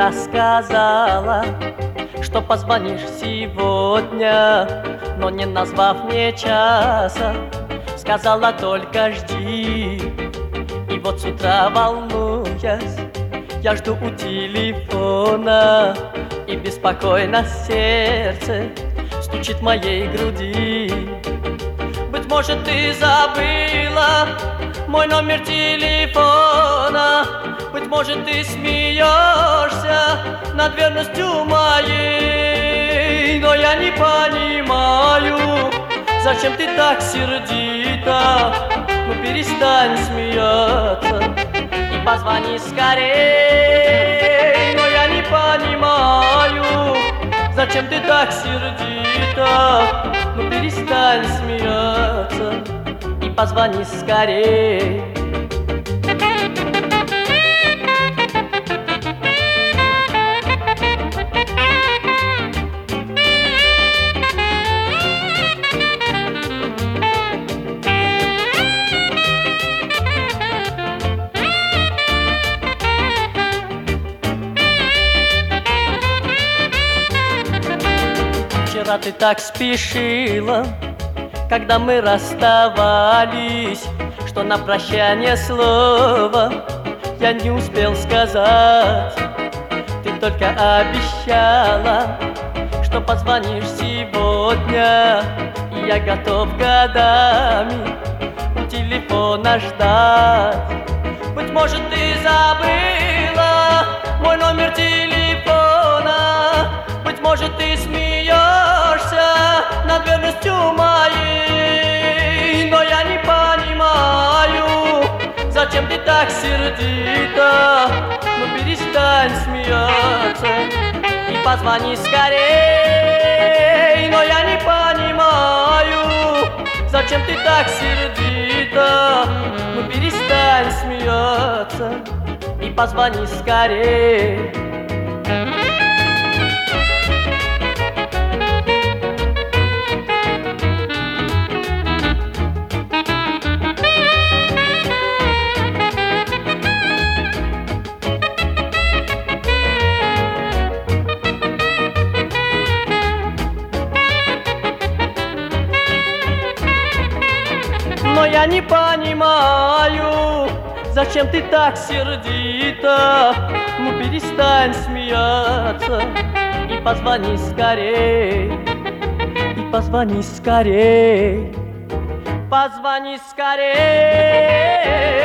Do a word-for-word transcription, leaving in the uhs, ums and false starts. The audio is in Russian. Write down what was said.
вчера сказала, что позвонишь сегодня, но не назвав мне часа, сказала только жди. И вот с утра, волнуясь, я жду у телефона, и беспокойно сердце стучит в моей груди. Быть может, ты забыла мой номер телефона, быть может, ты смеешься над верностью моей, но я не понимаю, зачем ты так сердита. Ну перестань смеяться и позвони скорей. Но я не понимаю, зачем ты так сердита. Ну перестань смеяться и позвони скорей. Вчера ты так спешила, когда мы расставались, что на прощание слова я не успел сказать. Ты только обещала, что позвонишь сегодня, и я готов годами у телефона ждать. Быть может, ты забыла мой номер телефона, быть может, ты смеешься над верностью моей, но я не понимаю, зачем ты так сердита. Ну перестань смеяться и позвони скорей. Но я не понимаю, зачем ты так сердита. Ну перестань смеяться и позвони скорей. Но я не понимаю, зачем ты так сердита. Ну перестань смеяться и позвони скорей. И позвони скорей. Позвони скорей.